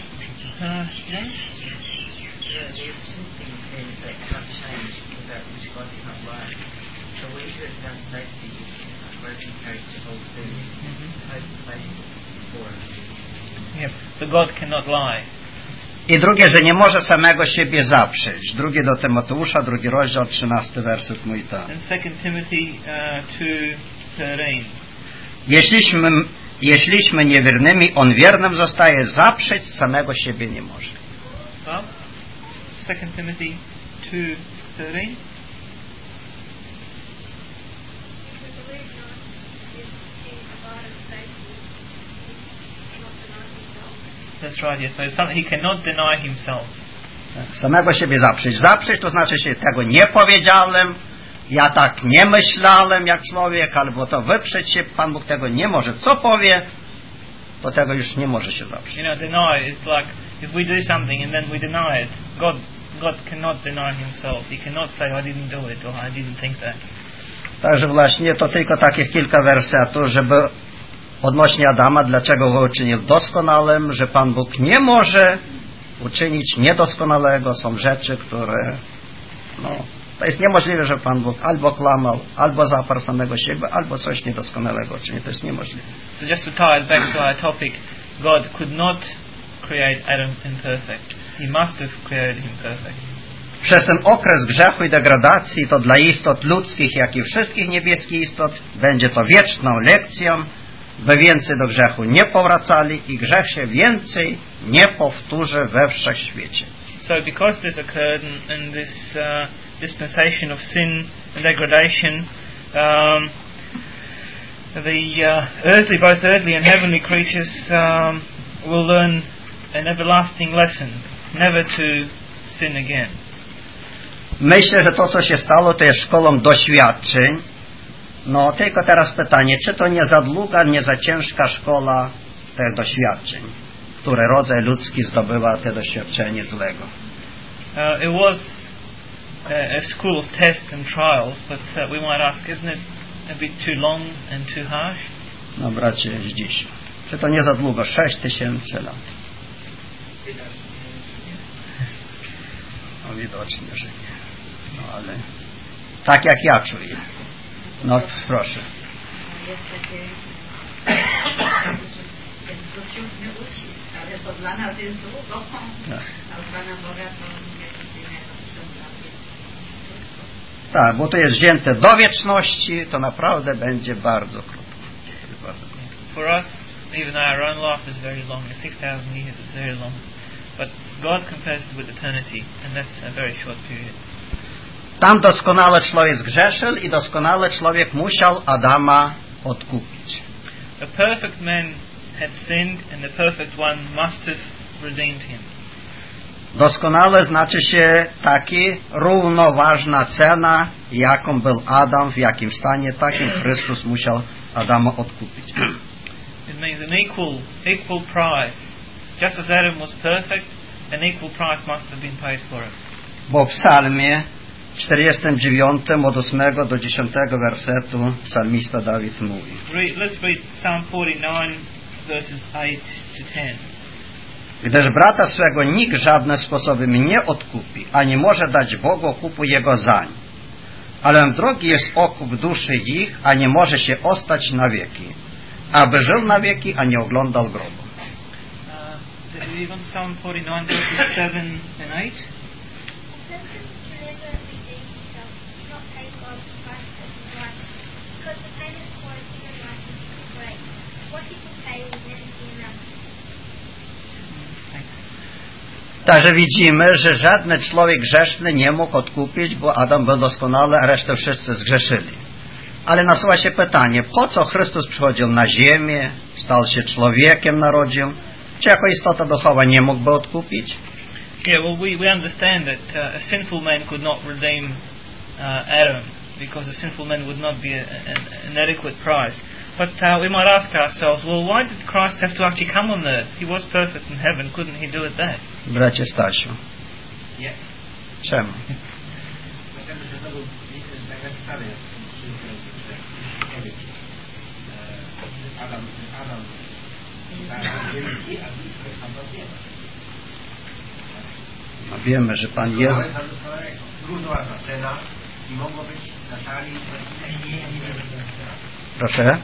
Yep. So God cannot lie. I drugie, że nie może samego siebie zaprzeć. Drugie do Tymoteusza, 2 rozdział, 13 werset mówi tak. And 2 Timothy 2:13. Jeśliśmy niewiernymi, on wiernym zostaje, zaprzeć samego siebie nie może. 2 Timothy 2:13. That's right, yes. So it's something he cannot deny himself. Samego siebie zaprzeć. Zaprzeć to znaczy się tego nie powiedziałem, ja tak nie myślałem jak człowiek, albo to wyprzeć się, Pan Bóg tego nie może. Co powie, to tego już nie może się zaprzeć. Deny is like if we do something and then we deny it. God cannot deny himself. He cannot say I didn't do it or I didn't think that. Także właśnie to tylko takich kilka wersetów, żeby odnośnie Adama, dlaczego go uczynił doskonałym, że Pan Bóg nie może uczynić niedoskonałego. Są rzeczy, które to jest niemożliwe, że Pan Bóg albo kłamał, albo zaparł samego siebie, albo coś niedoskonałego czyni. To jest niemożliwe. So just to tie it back to our topic, God could not create Adam imperfect. He must have created him perfect. Przez ten okres grzechu i degradacji to dla istot ludzkich, jak i wszystkich niebieskich istot będzie to wieczną lekcją, by więcej do grzechu nie powracali i grzech się więcej nie powtórzy we wszechświecie. So because this occurred in this dispensation of sin and degradation, both earthly and heavenly creatures will learn an everlasting lesson, never to sin again. Myślę, że to, co się stało, to jest szkołą doświadczeń. Tylko teraz pytanie, czy to nie za długa, nie za ciężka szkoła tych doświadczeń, które rodzaj ludzki zdobywa te doświadczenie złego? It was a school of tests and trials, but we might ask, isn't it a bit too long and too harsh? No bracie, dziś. Czy to nie za długo? 6000 lat. Widocznie, że nie. Ale tak jak ja czuję. Proszę. Jest takie dociągny ucisk, ale to dla nas jest długo, a u Pana Boga to nie tak, bo to jest wzięte do wieczności, to naprawdę będzie bardzo krótko. For us, even though our own life is very long, 6,000 years is very long, but God compares it with eternity, and that's a very short period. Tam doskonały człowiek zgrzeszył i doskonały człowiek musiał Adama odkupić. A perfect man had sinned, and the perfect one must have redeemed him. Doskonały znaczy się taki równoważna cena, jaką był Adam, w jakim stanie, takim Chrystus musiał Adama odkupić. It means an equal price. Just as Adam was perfect, an equal price must have been paid for it. Bo w psalmie 49 od 8 do 10 wersetu psalmista Dawid mówi. Let's read Psalm 49 verses 8 to 10. Gdyż brata swego nikt żadnym sposobem nie odkupi, ani może dać Bogu okupu jego zań. Ale drogi jest okup duszy ich, a nie może się ostać na wieki, aby żył na wieki, a nie oglądał grobu. Even Psalm 49 verses 7 and 8. Także widzimy, że żaden człowiek grzeszny nie mógł odkupić, bo Adam był doskonały, a resztę wszyscy zgrzeszyli. Ale nasuwa się pytanie, po co Chrystus przychodził na ziemię, stał się człowiekiem, narodził, czy jako istota duchowa nie mógłby odkupić? Yeah, well, we understand that a sinful man could not redeem Adam, because a sinful man would not be an adequate price. But we might ask ourselves, well, why did Christ have to actually come on earth? He was perfect in heaven. Couldn't he do it there? Bracie Stasiu. Nie. Czemu? Dlatego, że to był napisane Adam wielki, a No wiemy, że Pan Jezus... Gruźła cena i mogło być na szali... Proszę?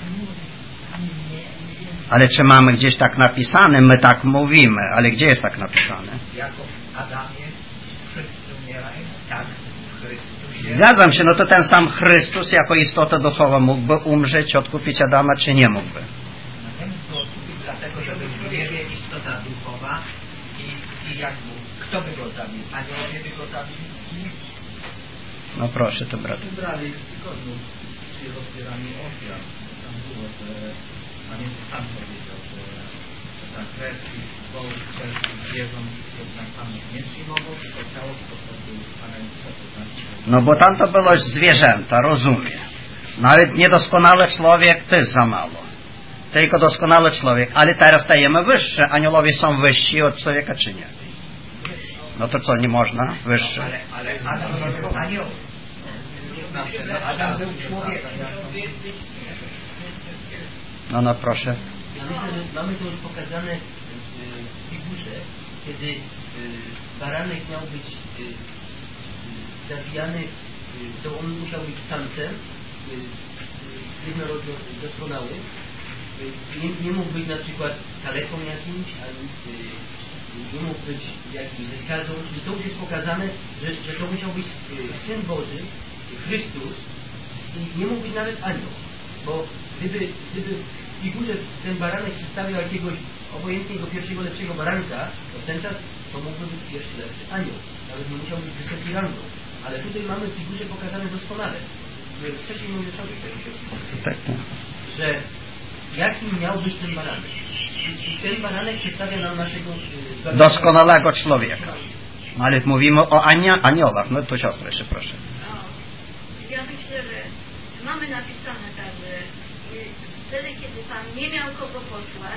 Ale czy mamy gdzieś tak napisane? My tak mówimy, ale gdzie jest tak napisane? Jako Adamie, wszyscy umierają, tak, Chrystus. Zgadzam się, no to ten sam Chrystus jako istota duchowa mógłby umrzeć, odkupić Adama, czy nie mógłby? Nie mógłby odkupić, dlatego że był w niebie istota duchowa i jak mógł, kto by go zabił? Aniołowie by go zabili? No proszę, to brat. Brali tygodniu przy rozbieraniu ofiar. Tam było, że pamiętam sam powiedział, że ta krew i woł zwierząt jednak Pan nie przyjmował, tylko całość po prostu Pana Jezusa, to znaczy... No bo tam to było zwierzęta, rozumie. Nawet niedoskonały człowiek to jest za mało. Tylko doskonały człowiek. Ale teraz stajemy wyższe. Aniołowie są wyżsi od człowieka, czy nie? No to co, nie można? Wyższe. Ale Adam był anioł. Adam był człowiekiem. No proszę. Ja myślę, że mamy to już pokazane w figurze, kiedy baranek miał być zabijany, to on musiał być samcem, jednorodny, doskonały. Nie mógł być na przykład kaleką jakimś, ani nie mógł być jakimś ze skazą, czyli to już jest pokazane, że to musiał być Syn Boży, Chrystus i nie mógł być nawet anioł, bo gdyby w figurze ten baranek przedstawiał jakiegoś obojętnego pierwszego lepszego baranka, to w ten czas to mógłby być pierwszy lepszy anioł, nawet nie musiał być wysoki rangą, ale tutaj mamy w figurze pokazane doskonale. Wcześniej mówię sobie, że jaki miał być ten baranek. I ten baranek przedstawia nam naszego doskonałego człowieka. Ale mówimy o aniołach. No to siostro jeszcze proszę. Ja myślę, że mamy napisane tak, że wtedy, kiedy Pan nie miał kogo posłać,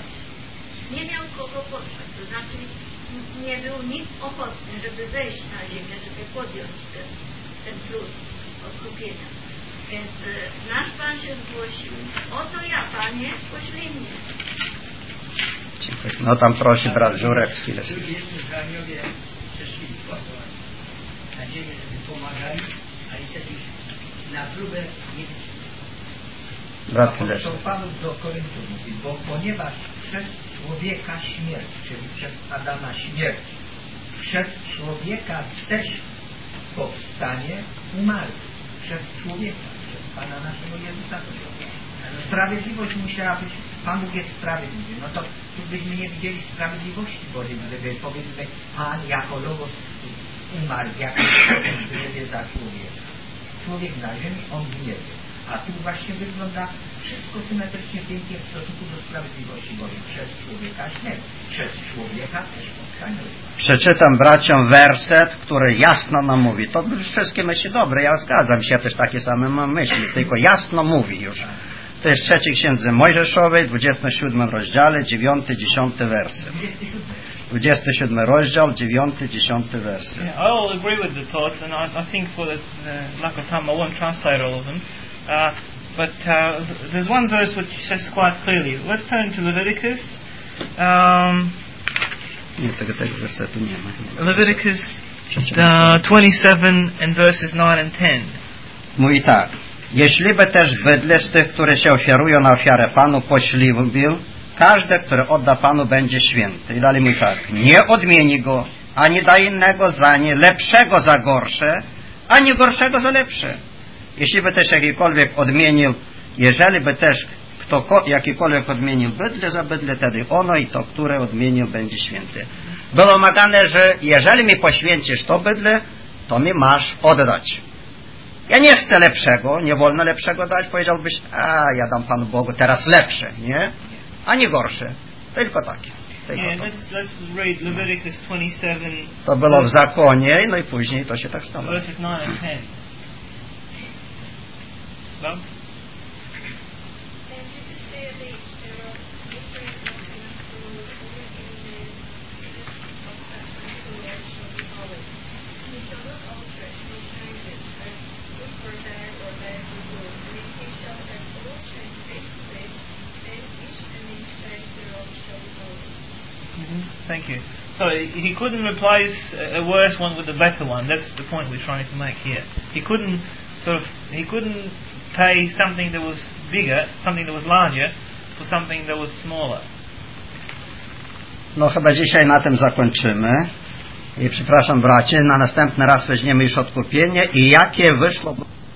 to znaczy nie był nikt ochotny, żeby wejść na ziemię, żeby podjąć ten trud odkupienia. Więc nasz Pan się zgłosił. Oto ja, Panie, poślij mnie. Dziękuję. No tam prosi brat Żurek chwilę. Jeszcze aniołowie przeszli na ziemię, żeby pomagali, ale wtedy na próbę nie Gratuluję. Panów do Koryntu mówi, bo ponieważ przez człowieka śmierć, czyli przez Adama śmierć, przez człowieka też powstanie umarły. Przez człowieka, przez Pana naszego Jezusa. Sprawiedliwość musiała być, Pan Bóg jest sprawiedliwy. No to tu byśmy nie widzieli sprawiedliwości Bożej, gdyby powiedzmy Pan jako Logos umarł w jakimś sposób za człowieka. Człowiek na ziemi, on gniewie. A tu właśnie wygląda wszystko symetrycznie pięknie w stosunku do sprawiedliwości Bożej. Przez człowieka śmierć, przez człowieka też powstanie. Przeczytam braciom werset, który jasno nam mówi. To wszystkie myśli dobre, ja zgadzam się, też takie same mam myśli, tylko jasno mówi już. To jest w trzeciej księdze Mojżeszowej, 27 rozdziale, 9-10 werset. 27 rozdział, 9-10 werset. Yeah, I all agree with the thoughts, and I think for the lack of time I won't translate all of them. But there's one verse which says quite clearly. Let's turn to Leviticus. Nie, tego wersetu nie ma. Leviticus 27 and verses 9 and 10. Mówi tak. Jeśliby też bydle z tych, które się ofiarują na ofiarę Panu, pośliwił, każdy, który odda Panu, będzie święty. I dalej mówi tak. Nie odmieni go, ani da innego za nie, lepszego za gorsze, ani gorszego za lepsze. Jeśli by też jakikolwiek odmienił, jeżeli by też jakikolwiek odmienił bydle za bydle, wtedy ono i to, które odmienił, będzie święty. Było wymagane, że jeżeli mi poświęcisz to bydle, to mi masz oddać. Ja nie chcę lepszego, nie wolno lepszego dać, powiedziałbyś, ja dam Panu Bogu teraz lepsze, nie? A nie gorsze, tylko takie. Yeah, let's read Leviticus 27. To było w zakonie, no i później to się tak stało. Verses 9 and 10. No? Thank you. So he couldn't replace a worse one with a better one. That's the point we're trying to make here. He couldn't pay something that was bigger, something that was larger, for something that was smaller. No chyba dzisiaj na tym zakończymy. I przepraszam bracie, na następny raz weźmiemy już odkupienie i jakie wyszło...